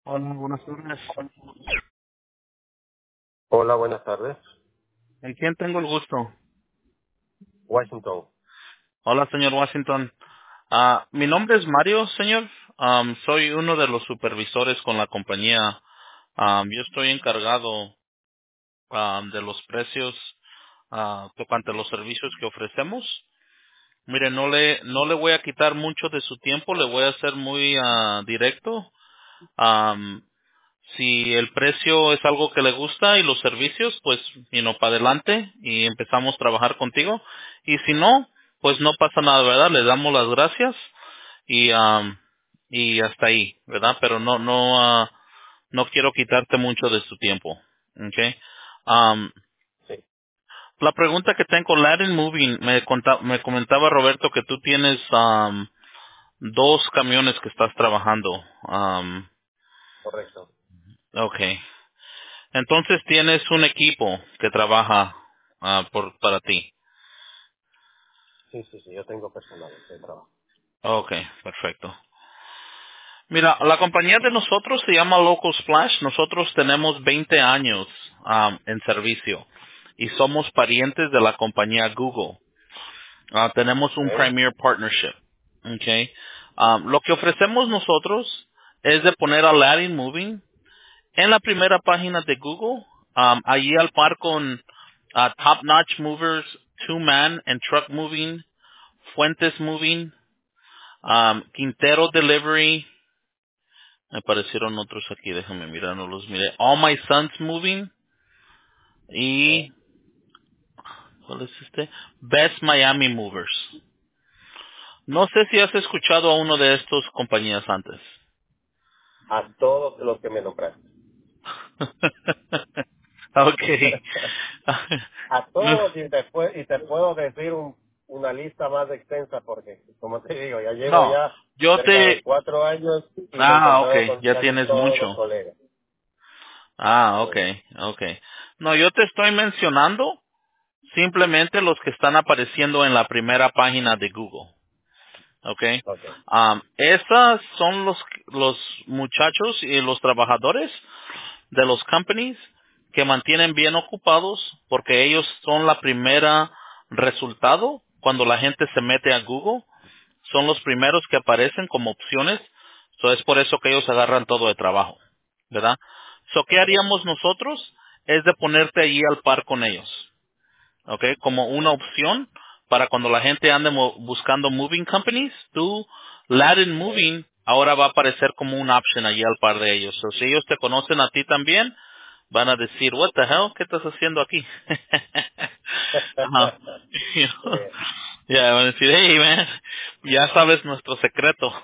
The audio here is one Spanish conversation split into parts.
Hola, buenas tardes. Hola, buenas tardes. ¿En quién tengo el gusto? Washington. Hola, señor Washington. Mi nombre es Mario, señor. Soy uno de los supervisores con la compañía. Yo estoy encargado de los precios tocante los servicios que ofrecemos. Mire, no le voy a quitar mucho de su tiempo, le voy a ser muy directo. Am, si el precio es algo que le gusta y los servicios, pues, para adelante y empezamos a trabajar contigo. Y si no, pues no pasa nada, ¿verdad? Le damos las gracias y hasta ahí, ¿verdad? Pero no quiero quitarte mucho de su tiempo, ¿ok? Am, Sí, la pregunta que tengo, Latin Moving, me comentaba Roberto que tú tienes dos camiones que estás trabajando. correcto. Okay. Entonces tienes un equipo que trabaja para ti. Sí, sí, sí, yo tengo personal de trabajo. Okay, perfecto. Mira, la compañía de nosotros se llama Local Splash. Nosotros tenemos 20 años en servicio y somos parientes de la compañía Google. Tenemos un ¿Ok? Premier Partnership. Okay. Lo que ofrecemos nosotros es de poner a Latin Moving en la primera página de Google, allí al par con Top Notch Movers, Two Man and Truck Moving, Fuentes Moving, Quintero Delivery, me aparecieron otros aquí, déjame mirar, no los miré, All My Sons Moving y, ¿Ok? ¿cuál es este? Best Miami Movers. No sé si has escuchado a uno de estos compañías antes. A todos los que me nombraste. Okay. A todos y te puedo decir una lista más extensa porque, como te digo, ya llevo No, ya yo cerca de te... 4 años y me he encontrado Okay, con ya casi tienes todos los mucho. colegas. Sí. Okay, okay. No, yo te estoy mencionando simplemente los que están apareciendo en la primera página de Google. Okay. Ok. Esas son los muchachos y los trabajadores de los companies que mantienen bien ocupados porque ellos son la primera resultado cuando la gente se mete a Google. Son los primeros que aparecen como opciones. So, es por eso que ellos agarran todo de trabajo, ¿verdad? So, ¿qué Ok. haríamos nosotros? Es de ponerte allí al par con ellos, ¿ok? Como una opción para cuando la gente ande buscando moving companies, tú, Latin Ok. Moving, ahora va a aparecer como una opción allí al par de ellos. So, si ellos te conocen a ti también, van a decir, what the hell, ¿qué estás haciendo aquí? Ajá. Sí. Ya, van a decir, hey, man, ya sabes nuestro secreto.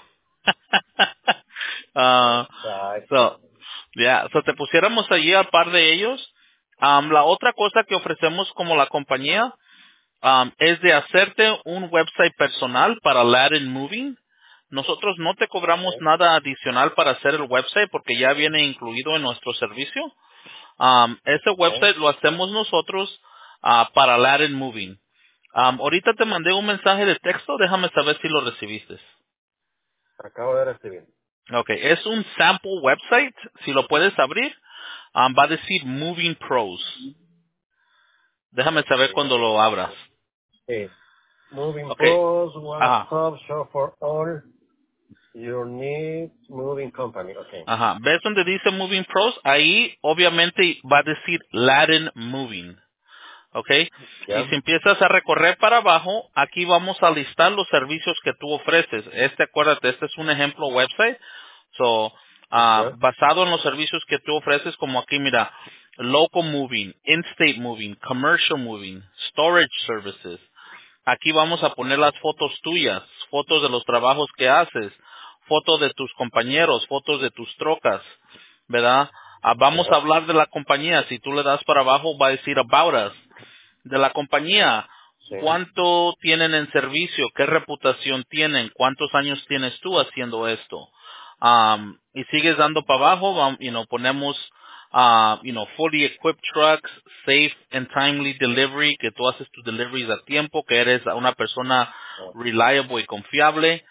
Ah, Exacto. so, so te pusiéramos allí al par de ellos. La otra cosa que ofrecemos como la compañía es de hacerte un website personal para Latin Moving. Nosotros no te cobramos Ok. nada adicional para hacer el website porque ya viene incluido en nuestro servicio. Ese Ok. website lo hacemos nosotros para Latin Moving. Ahorita te mandé un mensaje de texto, déjame saber si lo recibiste. Acabo de recibir. Okay, es un sample website, si lo puedes abrir, va a decir Moving Pros. Déjame saber cuando lo abras. Sí. Moving Okay, Pros, One ajá, Stop Shop for All Your Needs, Moving Company. Okay. ajá. ¿Ves donde dice Moving Pros? Ahí obviamente va a decir Latin Moving. ¿Ok? Y ¿Ya? si empiezas a recorrer para abajo, aquí vamos a listar los servicios que tú ofreces. Acuérdate, este es un ejemplo website. So, ¿Ya? basado en los servicios que tú ofreces, como aquí, mira, local moving, in-state moving, commercial moving, storage services. Aquí vamos a poner las fotos tuyas, fotos de los trabajos que haces, fotos de tus compañeros, fotos de tus trocas, ¿verdad? Vamos a ¿Ya? hablar de la compañía. Si tú le das para abajo, va a decir about us de la compañía, Sí. cuánto tienen en servicio, qué reputación tienen, cuántos años tienes tú haciendo esto. Y sigues dando para abajo, ponemos, fully equipped trucks, safe and timely delivery, que tú haces tus deliveries a tiempo, que eres una persona Ah, reliable y confiable.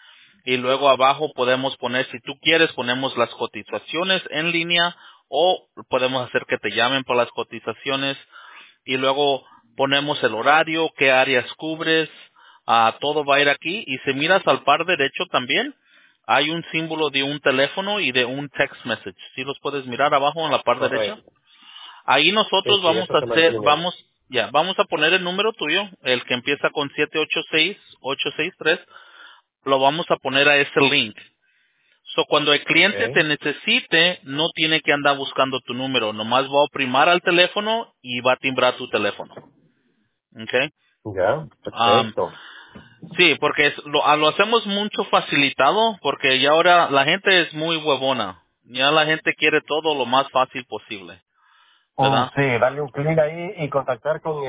y luego abajo podemos poner, si tú quieres, ponemos las cotizaciones en línea o podemos hacer que te llamen por las cotizaciones y luego ponemos el horario, qué áreas cubres, todo va a ir aquí y si miras al par derecho también hay un símbolo de un teléfono y de un text message. ¿Sí los puedes mirar abajo en la par derecha? Correcto. Ahí Sí, nosotros sí, vamos eso a se hacer, mantiene ahí. vamos a poner el número tuyo, el que empieza con 786-863, lo vamos a poner a ese link. So, cuando el cliente te Okay. necesite, no tiene que andar buscando tu número, nomás va a oprimar al teléfono y va a timbrar tu teléfono. Okay. Ya, Um, perfecto. sí, porque lo hacemos mucho facilitado, porque ya ahora la gente es muy huevona. Ya la gente quiere todo lo más fácil posible, ¿verdad? Sí, darle un clic ahí y contactar con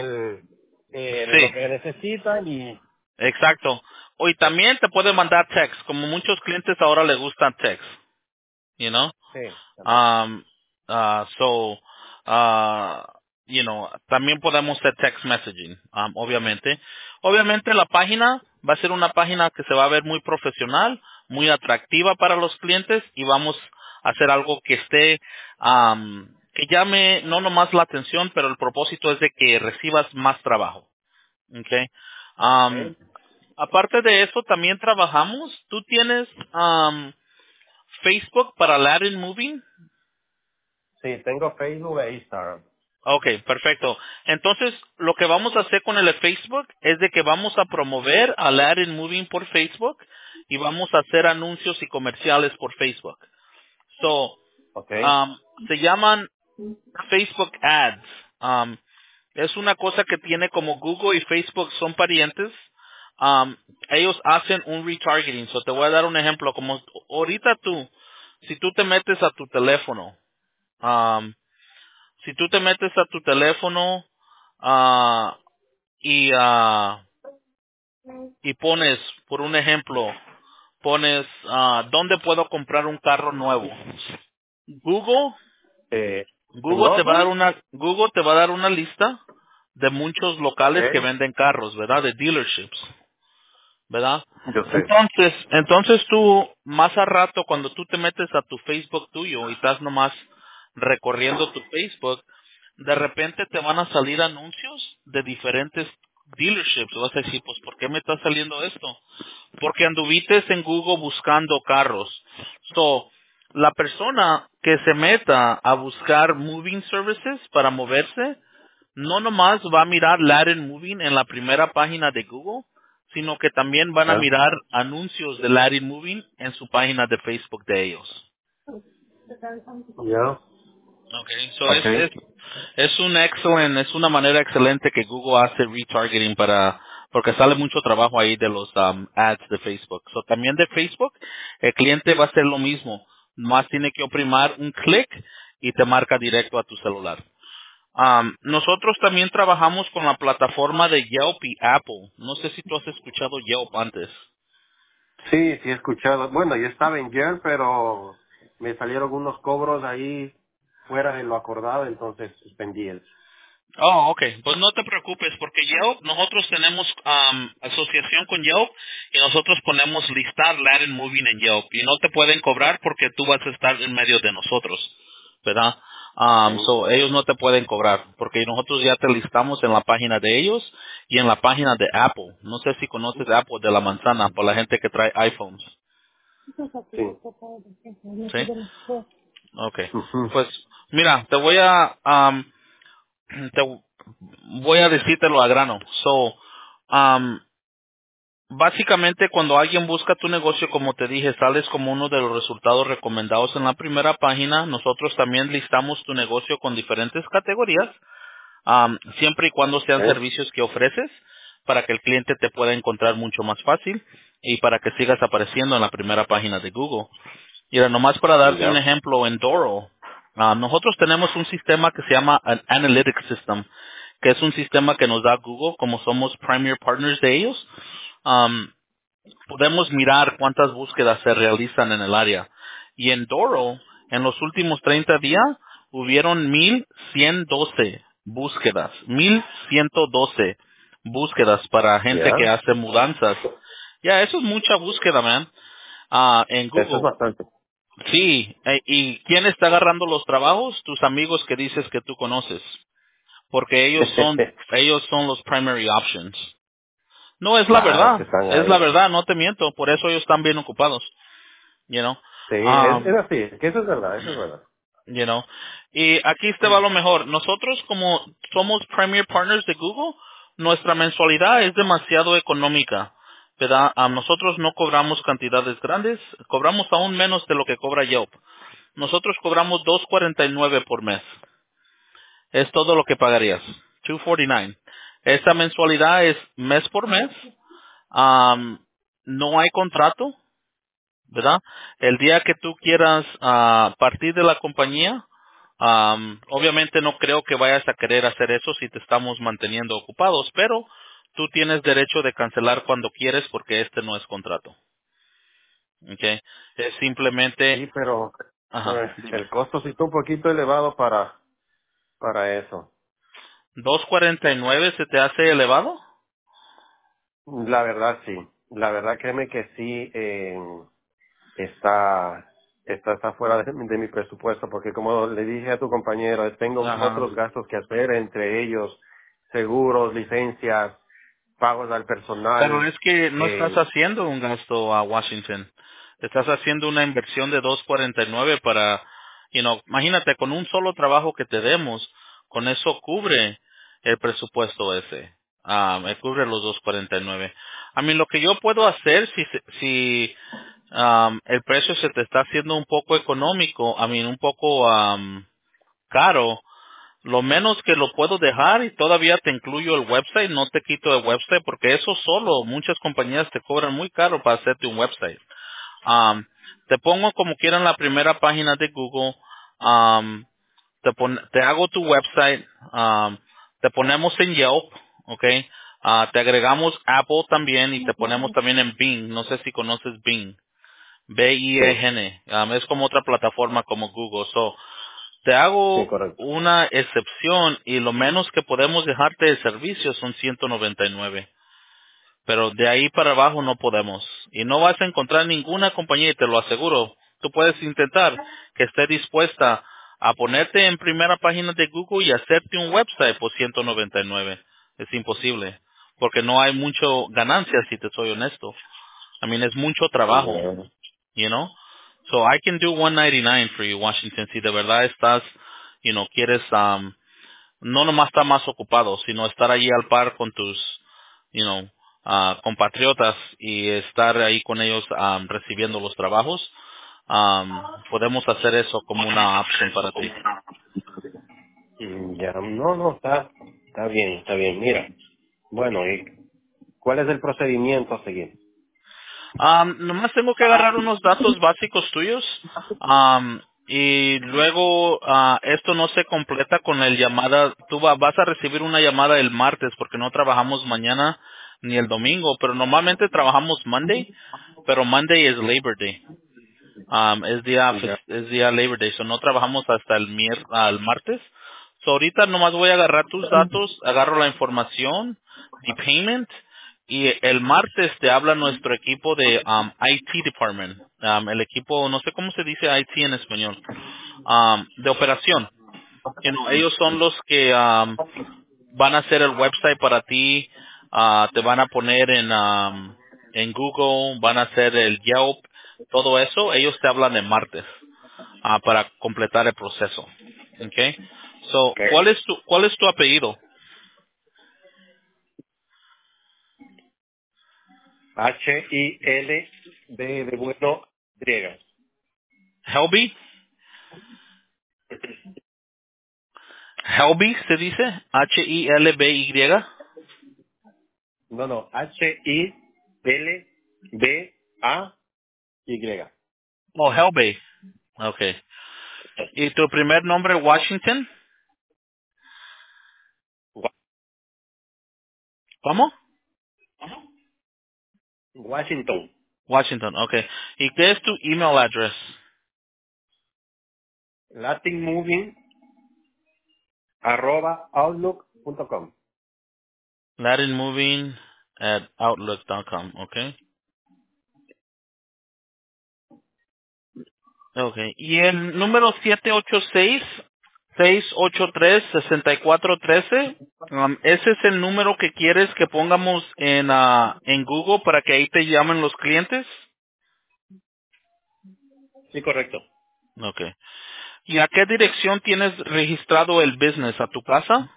lo Sí, que necesitan y... exacto. O y también te puede mandar text, como muchos clientes ahora le gustan text, you know? Sí, también. Um, so, uh, también podemos hacer text messaging, obviamente. Obviamente la página va a ser una página que se va a ver muy profesional, muy atractiva para los clientes y vamos a hacer algo que esté, que llame no nomás la atención, pero el propósito es de que recibas más trabajo. Okay. Um, Okay. aparte de eso, también trabajamos. ¿Tú tienes Facebook para Latin Moving? Sí, tengo Facebook e Instagram. Ok, perfecto. Entonces, lo que vamos a hacer con el Facebook es de que vamos a promover a Latin Moving por Facebook y vamos a hacer anuncios y comerciales por Facebook. So, Okay. se llaman Facebook Ads. Es una cosa que tiene como Google y Facebook son parientes. Um, ellos hacen un retargeting. So, te voy a dar un ejemplo. Como ahorita tú, si tú te metes a tu teléfono, um, si tú te metes a tu teléfono ah, y, ah, y pones, por un ejemplo, pones, ¿dónde puedo comprar un carro nuevo? Google, ¿En Google? Google te va a dar una lista de muchos locales que Okay. venden carros, ¿verdad? De dealerships. ¿Verdad? Yo sé. Entonces tú, más a rato, cuando tú te metes a tu Facebook tuyo y estás nomás recorriendo tu Facebook, de repente te van a salir anuncios de diferentes dealerships. Vas a decir, pues, ¿por qué me está saliendo esto? Porque anduviste en Google buscando carros. So, la persona que se meta a buscar moving services para moverse, no nomás va a mirar Latin Moving en la primera página de Google, sino que también van a Ya. mirar anuncios de Latin Moving en su página de Facebook de ellos. Ya. Okay, so Okay. es una manera excelente que Google hace retargeting porque sale mucho trabajo ahí de los ads de Facebook. So también de Facebook, el cliente va a hacer lo mismo, más tiene que oprimir un clic y te marca directo a tu celular. Nosotros también trabajamos con la plataforma de Yelp y Apple. No sé si tú has escuchado Yelp antes. Sí, sí he escuchado. Bueno, yo estaba en Yelp, pero me salieron unos cobros ahí fuera de lo acordado, entonces suspendí el. Oh, ok. Pues no te preocupes porque Yelp, nosotros tenemos asociación con Yelp y nosotros ponemos listar Latin Moving en Yelp y no te pueden cobrar porque tú vas a estar en medio de nosotros, ¿verdad? Okay. So ellos no te pueden cobrar porque nosotros ya te listamos en la página de ellos y en la página de Apple. No sé si conoces Apple de la manzana por la gente que trae iPhones. Sí. ¿Sí? Okay. Ujú. Pues mira, te voy a decírtelo a grano. So, básicamente cuando alguien busca tu negocio, como te dije, sales como uno de los resultados recomendados en la primera página. Nosotros también listamos tu negocio con diferentes categorías, siempre y cuando sean Okay. servicios que ofreces, para que el cliente te pueda encontrar mucho más fácil y para que sigas apareciendo en la primera página de Google. Mira, nomás para darte un Ya. ejemplo, en Doro, nosotros tenemos un sistema que se llama an Analytics System, que es un sistema que nos da Google, como somos Premier Partners de ellos. um, Podemos mirar cuántas búsquedas se realizan en el área. Y en Doro, en los últimos 30 días, hubieron 1,112 búsquedas. 1,112 búsquedas para gente que Ya. hace mudanzas. Ya, eso es mucha búsqueda, man. En Eso es Google. bastante. Sí, ¿y quién está agarrando los trabajos? Tus amigos que dices que tú conoces, porque ellos son los primary options. No, Claro que están es la ahí. verdad, no te miento, por eso ellos están bien ocupados, you know. Sí, es Um, así, es que eso es verdad, eso es verdad. you know. Y aquí te va lo mejor. Nosotros como somos Premier Partners de Google, nuestra mensualidad es demasiado económica. ¿Verdad? Nosotros no cobramos cantidades grandes, cobramos aún menos de lo que cobra Yelp. Nosotros cobramos 2.49 por mes. Es todo lo que pagarías. 2.49. Esa mensualidad es mes por mes. No hay contrato, ¿verdad? El día que tú quieras partir de la compañía, obviamente no creo que vayas a querer hacer eso si te estamos manteniendo ocupados, pero tú tienes derecho de cancelar cuando quieres porque este no es contrato. ¿Ok? Es simplemente, Sí, pero ajá, el dime. costo sí está un poquito elevado para eso. 2.49 se te hace elevado. La verdad sí, la verdad créeme que sí está, está fuera de mi presupuesto porque como le dije a tu compañero, tengo Ajá. otros gastos que hacer, entre ellos seguros, licencias, pagos al Pero personal. es que no estás Eh, haciendo un gasto a Washington. Estás haciendo una inversión de 2.49 para, imagínate, con un solo trabajo que te demos, con eso cubre el presupuesto ese. Cubre los 2.49. A mí lo que yo puedo hacer si el precio se te está haciendo un poco económico, un poco caro, lo menos que lo puedo dejar y todavía te incluyo el website, no te quito el website porque eso solo, muchas compañías te cobran muy caro para hacerte un website. Um, Te pongo como quieran la primera página de Google, um, te hago tu website, te ponemos en Yelp, ¿ok? Te agregamos Apple también y te ponemos también en Bing, no sé si conoces Bing, sí, B-I-E-N, es como otra plataforma como Google. So, te sí, hago correcto. una excepción y lo menos que podemos dejarte de servicio son 199. Pero de ahí para abajo no podemos. Y no vas a encontrar ninguna compañía, y te lo aseguro. Tú puedes intentar que esté dispuesta a ponerte en primera página de Google y hacerte un website por 199. Es imposible. Porque no hay mucho ganancia, si te soy honesto. Es mucho trabajo, Bueno, you know. So I can do 199 for you, Washington, si de verdad estás, quieres, no nomás estar más ocupado, sino estar allí al par con tus, compatriotas y estar ahí con ellos recibiendo los trabajos. Podemos hacer eso como una opción para ti. ya, no, no, está bien, está bien. Mira, bueno, ¿y cuál es el procedimiento a seguir? Nomás tengo que agarrar unos datos básicos tuyos. Y luego esto no se completa con el llamada. Tú vas a recibir una llamada el martes porque no trabajamos mañana ni el domingo, pero normalmente trabajamos Monday, pero Monday es Labor Day. Ya. Es día Labor Day, so no trabajamos hasta el martes. So ahorita nomás voy a agarrar tus datos, agarro la información, the payment, y el martes te habla nuestro equipo de IT Department, el equipo, no sé cómo se dice IT en español, de operación. Ellos son los que van a hacer el website para ti, te van a poner en Google, van a hacer el Yelp, todo eso, ellos te hablan el martes para completar el proceso. Okay. So, Ok. ¿cuál es tu apellido? H-I-L-B de bueno, griega. Helby. Helby se dice Hilby. No, no, H-I-L-B-A-Y. Oh, Helby. Okay. ¿Y tu primer nombre Washington? ¿Cómo? Washington. Washington. Okay. ¿Y qué es tu email address? Latinmoving arroba outlook.com. Latinmoving@outlook.com. Okay. Okay. Y el número 786-683-6413, ese es el número que quieres que pongamos en Google para que ahí te llamen los clientes. Sí, correcto. Okay. ¿Y a qué dirección tienes registrado el business? ¿A tu casa?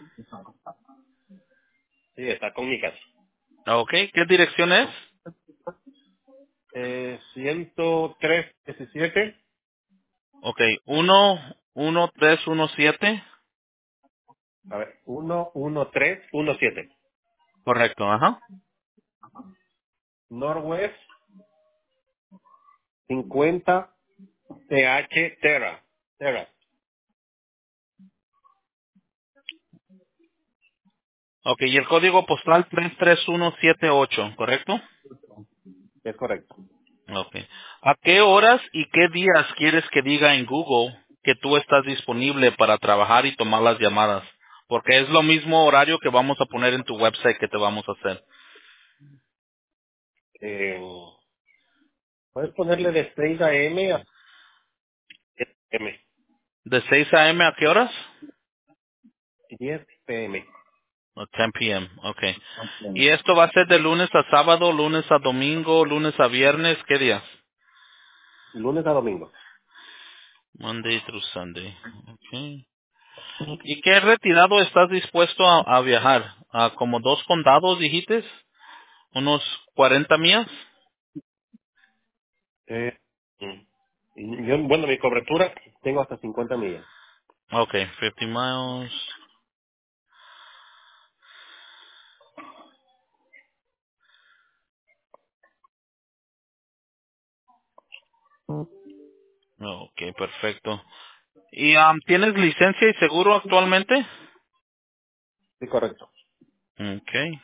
Sí, está con mi casa. Okay. ¿Qué dirección es? 103-17. Okay. 11317. A ver, 11317. Correcto, ajá. Northwest 50 TH Terra. Terra. Okay. Y el código postal 33178, ¿correcto? Es correcto. Okay. ¿A qué horas y qué días quieres que diga en Google que tú estás disponible para trabajar y tomar las llamadas? Porque es lo mismo horario que vamos a poner en tu website que te vamos a hacer. Eh, Puedes ponerle de 6 a.m. a 10 p.m. ¿De 6 a.m. a qué horas? 10 p.m. O 10 p.m. Okay. ¿Y esto va a ser de lunes a sábado, lunes a domingo, lunes a viernes? ¿Qué días? Lunes a domingo. Monday through Sunday. Okay. ¿Y qué retirado estás dispuesto a viajar? ¿A como 2 condados, dijiste? ¿Unos 40 millas? Eh, bueno, mi cobertura tengo hasta 50 millas. Okay, 50 miles. Okay, perfecto. ¿Y tienes licencia y seguro actualmente? Sí, correcto. Okay.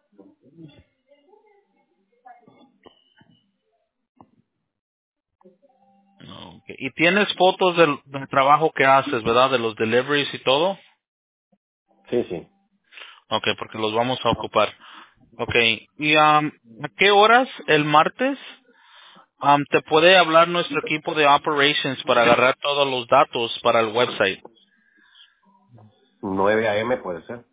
Okay. ¿Y tienes fotos del trabajo que haces, verdad? De los deliveries y todo. Sí, sí. Okay, porque los vamos a ocupar. Okay. ¿Y a qué horas el martes te puede hablar nuestro equipo de operations para agarrar todos los datos para el website? 9 a.m. puede ser.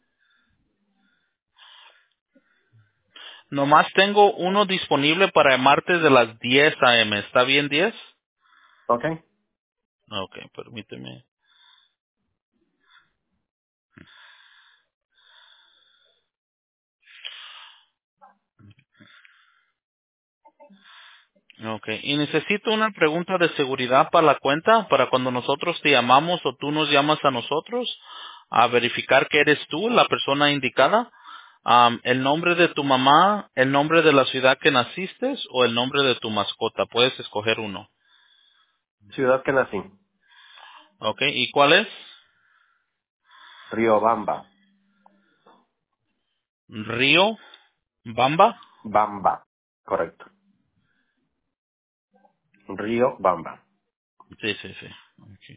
Nomás tengo uno disponible para el martes de las 10 a.m. ¿Está bien 10? Ok. Okay, permíteme. Okay, y necesito una pregunta de seguridad para la cuenta, para cuando nosotros te llamamos o tú nos llamas a nosotros, a verificar que eres tú la persona indicada. El nombre de tu mamá, el nombre de la ciudad que naciste o el nombre de tu mascota. Puedes escoger uno. Ciudad que nací. Okay, ¿y cuál es? Riobamba. Río Bamba. Bamba. Correcto. Río Bamba. Sí, sí, sí. Okay.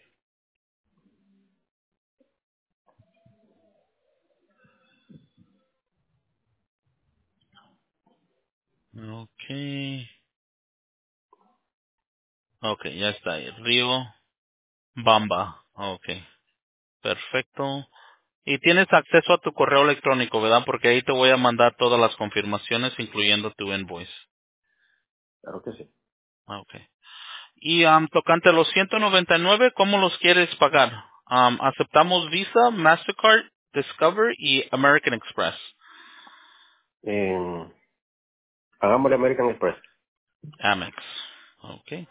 Okay. Okay, ya está ahí. Río Bamba. Okay, perfecto. Y tienes acceso a tu correo electrónico, ¿verdad? Porque ahí te voy a mandar todas las confirmaciones, incluyendo tu invoice. Claro que sí. Okay. Y tocante a los 199, ¿cómo los quieres pagar? Aceptamos Visa, Mastercard, Discover y American Express. Eh, Hagámosle American Express. Amex. Okay.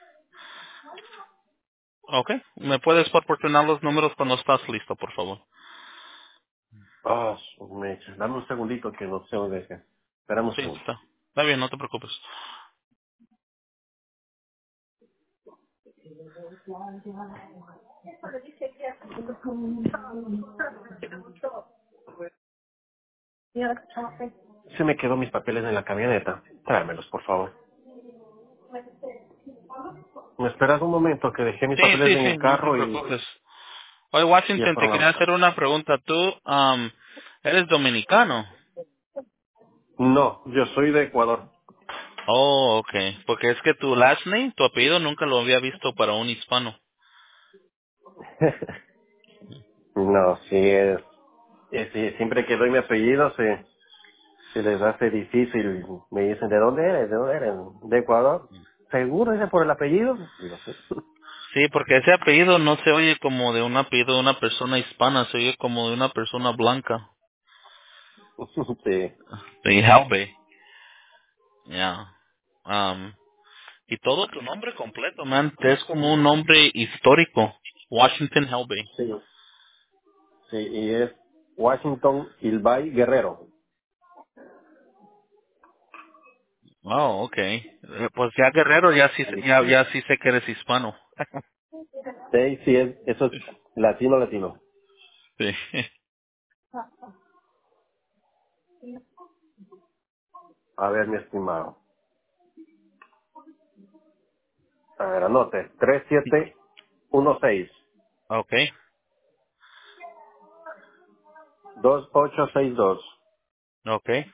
Okay. ¿Me puedes proporcionar los números cuando estás listo, por favor? Dame un segundito que no sé dónde es. Espérame un Sí, segundo. está. Está bien, no te preocupes. Se me quedó mis papeles en la camioneta. Tráemelos, por favor. ¿Me esperas un momento que dejé mis Sí, papeles sí, en sí, el no te carro preocupes. Oye, y ya Washington, te fueron a quería buscar? hacer una pregunta. Tú, eres dominicano. No, yo soy de Ecuador. Oh, okay. Porque es que tu last name, tu apellido nunca lo había visto para un hispano. No, sí sí, siempre que doy mi apellido se les hace difícil. Me dicen, ¿de dónde eres? ¿De dónde eres? ¿De Ecuador? ¿Seguro dice por el apellido? Digo, sí. Sí, porque ese apellido no se oye como de un apellido de una persona hispana, se oye como de una persona blanca. Sí, De Helbe. Ya. Y todo tu nombre completo, man. Es como un nombre histórico. Washington Helbe. sí, sí, y es Washington Ilbay Guerrero. Oh, okay. Pues ya Guerrero, ya sí sé que eres hispano. Sí, sí, eso es latino, latino. Sí. A ver, mi estimado. A ver, anote. 3716 Okay, 2862 okay,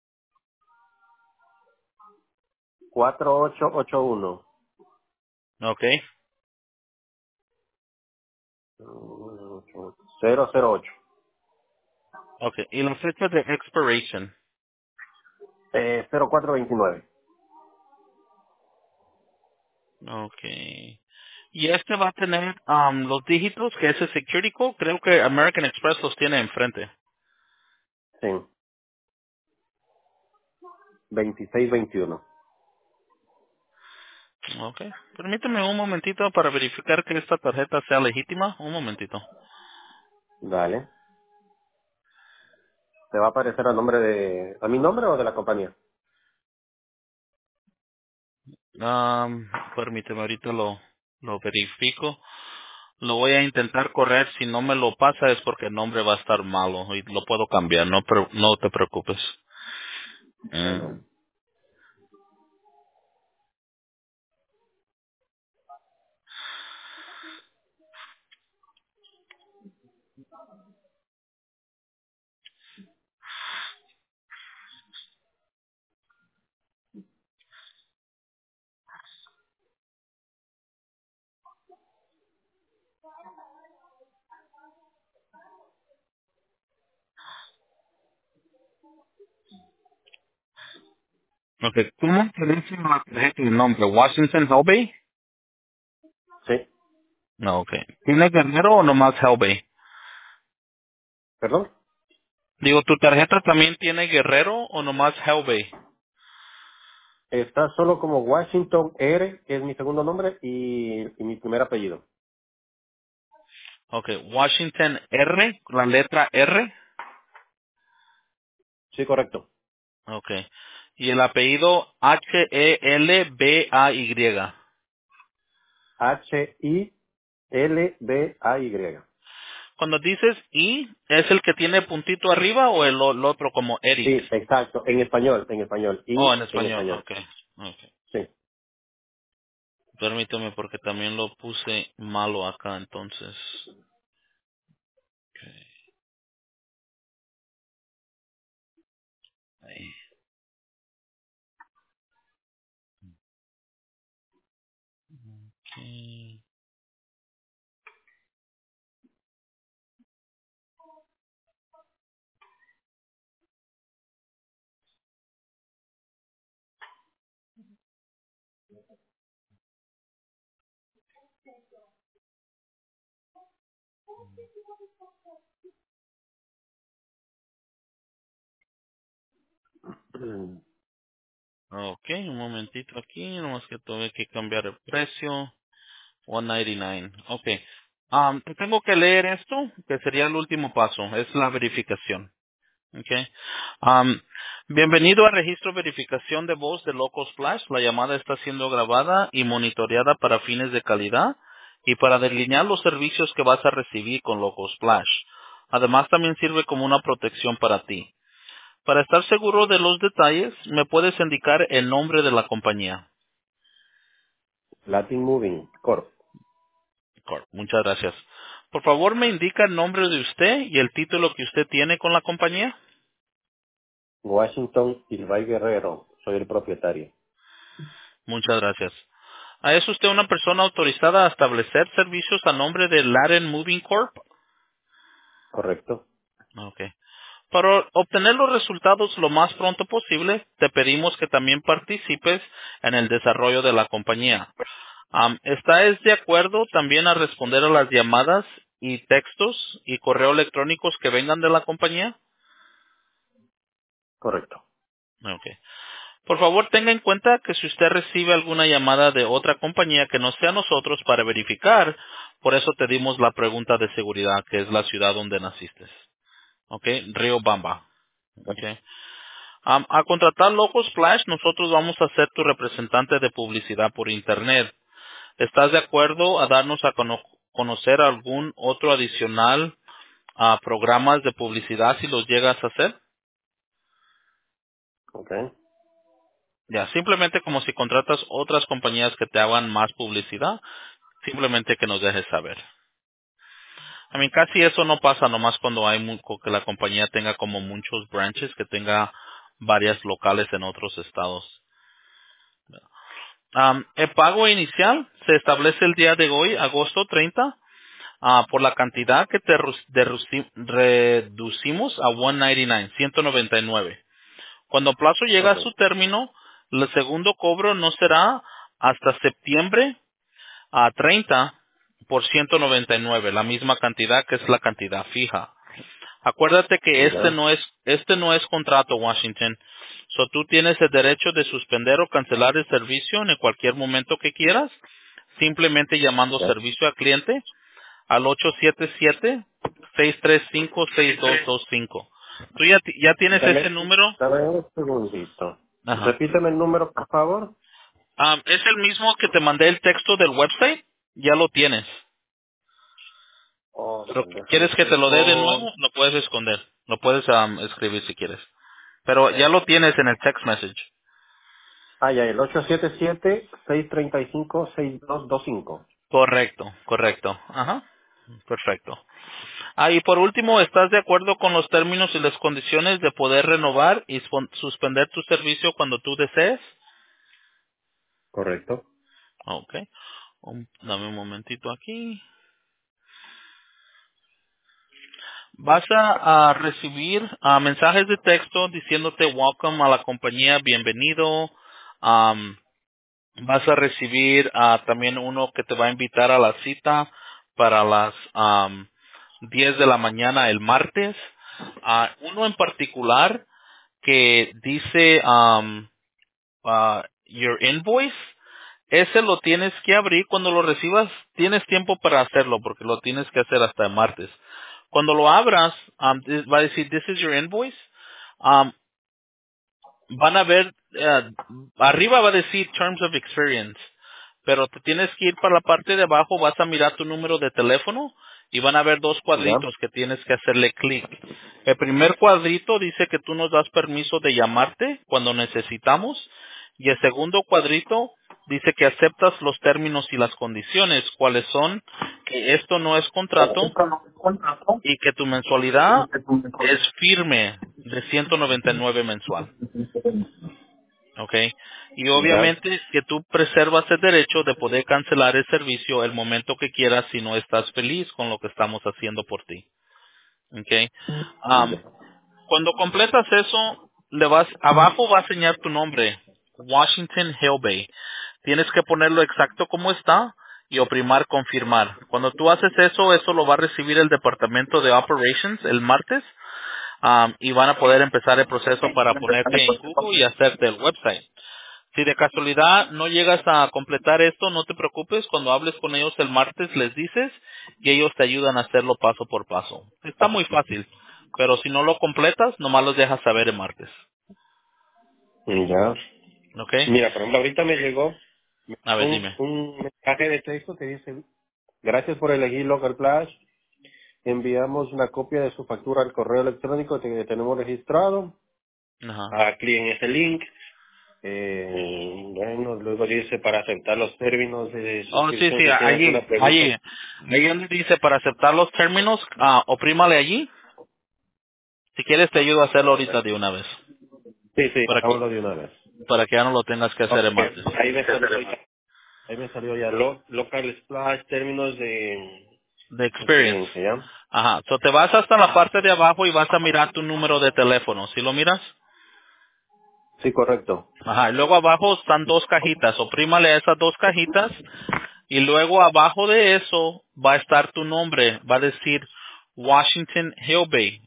4881 okay, 008. okay. Y la fecha de expiration. 0429. Okay. Y este va a tener los dígitos que ese security code, creo que American Express los tiene enfrente. Sí, 2621. Okay. Permíteme un momentito para verificar que esta tarjeta sea legítima. Un momentito. Dale. ¿Te va a aparecer a mi nombre o de la compañía? Permíteme, ahorita lo verifico. Lo voy a intentar correr. Si no me lo pasa es porque el nombre va a estar malo y lo puedo cambiar. No te preocupes. Mm. Bueno. Ok, ¿cómo te dice la tarjeta el nombre? ¿Washington Helbey? Sí, No, ok. ¿Tiene Guerrero o nomás Helbey? perdón. Digo, ¿tu tarjeta también tiene Guerrero o nomás Helbey? Está solo como Washington R, que es mi segundo nombre, y mi primer apellido. Ok, Washington R, la letra R. Sí, correcto. Ok. Y el apellido Helbay. Hilbay. Cuando dices I, ¿es el que tiene puntito arriba o el otro como Eric? Sí, exacto. En español, en español. Oh, en Y en español, español. ok. Ok. Sí. Permíteme porque también lo puse malo acá entonces. Ok. Ahí. Ok. Mm. Ok, un momentito aquí, nomás que tuve que cambiar el precio. 199. Ok. Te tengo que leer esto, que sería el último paso, es la verificación. Ok. Um, Bienvenido al registro de verificación de voz de Locos Flash. La llamada está siendo grabada y monitoreada para fines de calidad y para delinear los servicios que vas a recibir con Locos Flash. Además, también sirve como una protección para ti. Para estar seguro de los detalles, ¿me puedes indicar el nombre de la compañía? Latin Moving Corp. Corp. Muchas gracias. Por favor, me indica el nombre de usted y el título que usted tiene con la compañía. Washington Ilbay Guerrero. Soy el propietario. Muchas gracias. ¿Es usted una persona autorizada a establecer servicios a nombre de Latin Moving Corp? Correcto. Ok. Para obtener los resultados lo más pronto posible, te pedimos que también participes en el desarrollo de la compañía. ¿Estás de acuerdo también a responder a las llamadas y textos y correo electrónicos que vengan de la compañía? Correcto. Ok. Por favor, tenga en cuenta que si usted recibe alguna llamada de otra compañía que no sea nosotros para verificar, por eso te dimos la pregunta de seguridad, que es la ciudad donde naciste. Ok, Río Bamba. Ok. A contratar Local Splash, nosotros vamos a ser tu representante de publicidad por Internet. ¿Estás de acuerdo a darnos a conocer algún otro adicional a programas de publicidad si los llegas a hacer? Ok. Ya, simplemente como si contratas otras compañías que te hagan más publicidad, simplemente que nos dejes saber. A mí casi eso no pasa nomás cuando hay que la compañía tenga como muchos branches, que tenga varias locales en otros estados. El pago inicial se establece el día de hoy, agosto 30, por la cantidad que te reducimos a 199. Cuando el plazo llega Ok. a su término, el segundo cobro no será hasta septiembre a 30 por 199, la misma cantidad que es la cantidad fija. Acuérdate que Ya. este no es contrato, Washington. So tú tienes el derecho de suspender o cancelar el servicio en cualquier momento que quieras, simplemente llamando Ya. servicio al cliente al 877-635-6225. ¿Tú ya tienes ese Dame, número? dame un segundito. Ajá. Repíteme el número, por favor. Es el mismo que te mandé el texto del website. Ya lo tienes. Oh, Pero, déjame ¿quieres que te lo dé de checo. nuevo? Lo puedes esconder. Lo puedes escribir si quieres. Pero ya lo tienes en el text message. Ah, ya, el 877-635-6225. Correcto, correcto. Ajá. Perfecto. Y por último, ¿estás de acuerdo con los términos y las condiciones de poder renovar y suspender tu servicio cuando tú desees? Correcto. Ok. Dame un momentito aquí. Vas a recibir mensajes de texto diciéndote welcome a la compañía, bienvenido. Am, Vas a recibir también uno que te va a invitar a la cita para las 10 de la mañana el martes. Uno en particular que dice your invoice. Ese lo tienes que abrir cuando lo recibas. Tienes tiempo para hacerlo porque lo tienes que hacer hasta el martes. Cuando lo abras, va a decir, this is your invoice. Um, Van a ver, arriba va a decir Terms of Experience, pero te tienes que ir para la parte de abajo, vas a mirar tu número de teléfono y van a ver dos Ya. cuadritos que tienes que hacerle clic. El primer cuadrito dice que tú nos das permiso de llamarte cuando necesitamos y el segundo cuadrito dice que aceptas los términos y las condiciones, cuáles son que esto no es contrato y que tu mensualidad es firme de 199 mensual. ¿Ok? Y Ya. obviamente que tú preservas el derecho de poder cancelar el servicio el momento que quieras si no estás feliz con lo que estamos haciendo por ti. ¿Ok? Ya. Cuando completas eso, abajo va a enseñar tu nombre, Washington Hill Bay. Tienes que ponerlo exacto como está y oprimar confirmar. Cuando tú haces eso, eso lo va a recibir el departamento de Operations el martes y van a poder empezar el proceso para ponerte en Google y hacerte el website. Si de casualidad no llegas a completar esto, no te preocupes. Cuando hables con ellos el martes, les dices y ellos te ayudan a hacerlo paso por paso. Está muy fácil, pero si no lo completas, nomás los dejas saber el martes. Ya. ¿Ok? Mira, por ejemplo, ahorita me A llegó ver, dime. un mensaje de texto que dice, gracias por elegir Local Flash. Enviamos una copia de su factura al correo electrónico que tenemos registrado. Ajá. Clic en ese link. Bueno, luego dice para aceptar los términos de Oh, sí, suscripción sí, si tiene allí, alguna pregunta. allí. Ahí donde dice para aceptar los términos, oprímale allí. Si quieres te ayudo a hacerlo ahorita de una vez. Sí, sí, Para que, hagámoslo de una vez. para que ya no lo tengas que hacer el Ok, martes. ahí me salió ya local splash, términos de De experience. experiencia, ¿ya? Ajá. So te vas hasta la parte de abajo y vas a mirar tu número de teléfono. ¿Sí lo miras? Sí, correcto. Ajá. Y luego abajo están dos cajitas. Oprímale a esas dos cajitas y luego abajo de eso va a estar tu nombre. Va a decir Washington Hill Bay.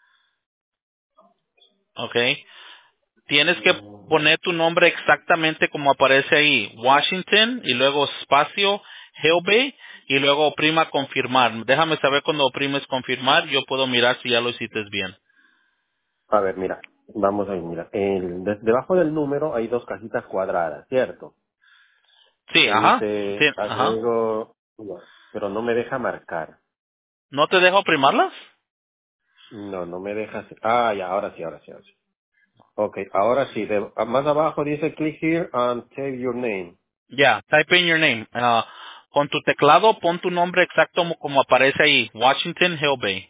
¿Ok? Tienes que poner tu nombre exactamente como aparece ahí. Washington y luego espacio Hill Bay y luego oprima confirmar. Déjame saber cuando oprimes confirmar. Yo puedo mirar si ya lo hiciste bien. A ver, mira, vamos ahí, mira. Debajo del número hay dos cajitas cuadradas, ¿cierto? Sí, Que ajá. Sí, dice ajá. agrego, no, pero no me deja marcar. ¿No te dejo primarlas? No, no me deja. Ah, ya, ahora sí, ahora sí, ahora sí. Ok, ahora sí. Más abajo dice click here and save your name. Ya, type in your name. Con tu teclado pon tu nombre exacto como aparece ahí. Washington Hill Bay.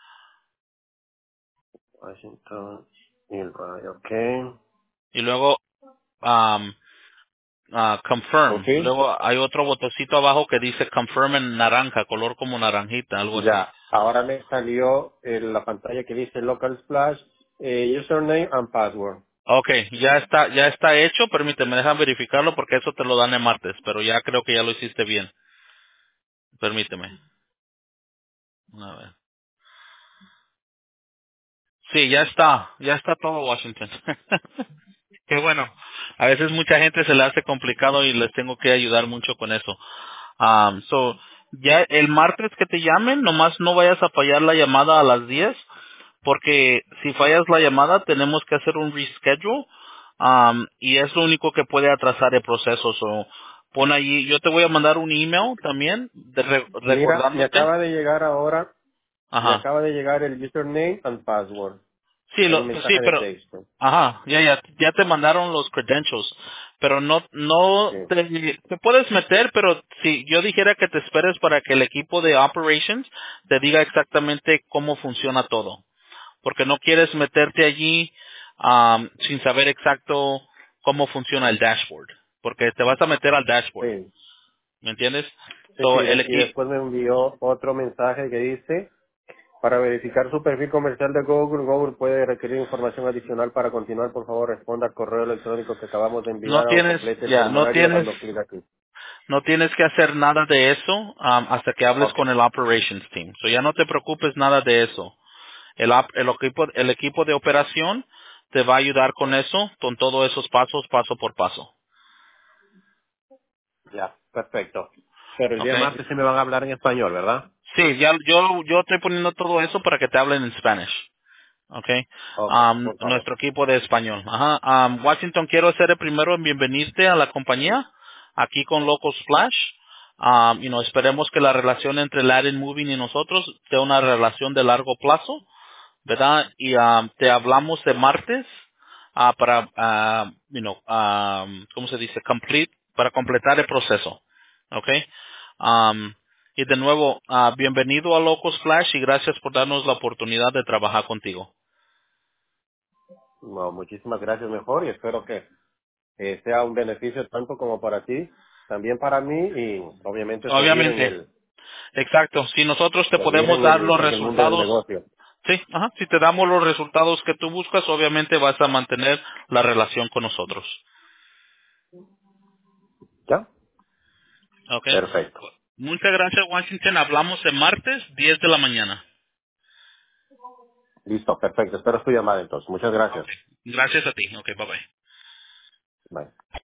Washington, Illinois, ok. Y luego um, confirm. Y Confirm. luego hay otro botoncito abajo que dice confirm en naranja, color como naranjita, algo así. Ya, ahora me salió en la pantalla que dice local splash, username and password. Okay, ya está hecho. Permíteme, deja verificarlo porque eso te lo dan el martes, pero ya creo que ya lo hiciste bien. Permíteme. A ver. Sí, ya está todo Washington. Qué bueno. A veces mucha gente se le hace complicado y les tengo que ayudar mucho con eso. Ya el martes que te llamen, nomás no vayas a fallar la llamada a las 10, porque si fallas la llamada tenemos que hacer un reschedule, y es lo único que puede atrasar el proceso. So, pon allí, yo te voy a mandar un email también Mira, recordándote. me Ajá. acaba de llegar el username and password. Sí, Hay un sí, mensaje de pero, texto. ajá, ya te mandaron los credentials, pero no Sí, te puedes meter, pero si yo dijera que te esperes para que el equipo de operations te diga exactamente cómo funciona todo, porque no quieres meterte allí sin saber exacto cómo funciona el dashboard, porque te vas a meter al dashboard, sí, ¿me entiendes? sí, sí, So, el y equipo después me envió otro mensaje que dice, para verificar su perfil comercial de Google, Google puede requerir información adicional. Para continuar, por favor, responda al correo electrónico que acabamos de no enviar o tienes, complete el ya, formulario dando clic aquí. no tienes que hacer nada de eso hasta que hables Ok, con el operations team. So ya no te preocupes nada de eso. El equipo de operación te va a ayudar con eso, con todos esos pasos, paso por paso. ya, perfecto. Pero el día Okay. martes sí me van a hablar en español, ¿verdad? Sí, yo estoy poniendo todo eso para que te hablen en Spanish. Okay. Ok, por favor. Nuestro equipo de español. Ajá. Washington, quiero ser el primero en bienvenirte a la compañía, aquí con Loco Splash. Esperemos que la relación entre Latin Moving y nosotros sea una relación de largo plazo, ¿verdad? Y te hablamos de martes para, ¿cómo se dice? Para completar el proceso. Okay. Y de nuevo, bienvenido a Loco Splash y gracias por darnos la oportunidad de trabajar contigo. No, muchísimas gracias mejor y espero que sea un beneficio tanto como para ti, también para mí y obviamente Obviamente, exacto. Si nosotros te servir podemos dar los en el mundo del resultados, negocio. sí, ajá, si te damos los resultados que tú buscas, obviamente vas a mantener la relación con nosotros. ¿Ya? ¿Ok? Perfecto. Muchas gracias, Washington. Hablamos el martes, 10 de la mañana. Listo, perfecto. Espero tu llamada entonces. Muchas gracias. Ok. Gracias a ti. Ok, bye bye. Bye.